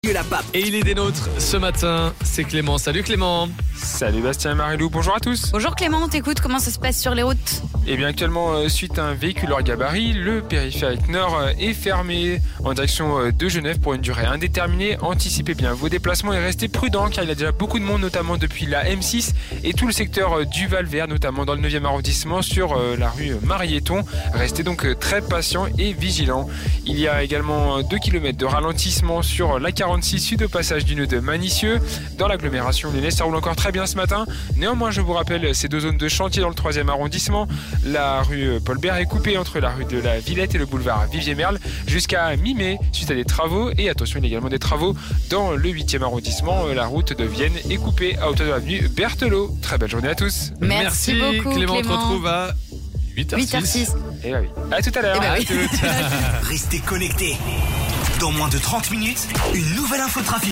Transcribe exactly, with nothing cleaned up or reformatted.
La pape. Et il est des nôtres ce matin, c'est Clément. Salut Clément. Salut Bastien et Marilou, bonjour à tous. Bonjour Clément, on t'écoute, comment ça se passe sur les routes ? Et bien actuellement, suite à un véhicule hors gabarit, le périphérique nord est fermé en direction de Genève pour une durée indéterminée. Anticipez bien vos déplacements et restez prudents car il y a déjà beaucoup de monde, notamment depuis la M six et tout le secteur du Val-Vert, notamment dans le neuvième arrondissement sur la rue Mariéton. Restez donc très patients et vigilants. Il y a également deux kilomètres de ralentissement sur la quarante-six sud au passage du nœud de Manicieux. Dans l'agglomération lyonnaise, ça roule encore très bien ce matin. Néanmoins, je vous rappelle ces deux zones de chantier dans le troisième arrondissement. La rue Paul Bert est coupée entre la rue de la Villette et le boulevard Vivier-Merle jusqu'à mi-mai suite à des travaux. Et attention, il y a également des travaux dans le huitième arrondissement. La route de Vienne est coupée à hauteur de l'avenue Berthelot. Très belle journée à tous. Merci, Merci beaucoup Clément, on te Clément. retrouve à huit heures six. huit heures six. Et bah oui. À tout à l'heure. Eh ben oui. Restez connectés. Dans moins de trente minutes, une nouvelle info trafic.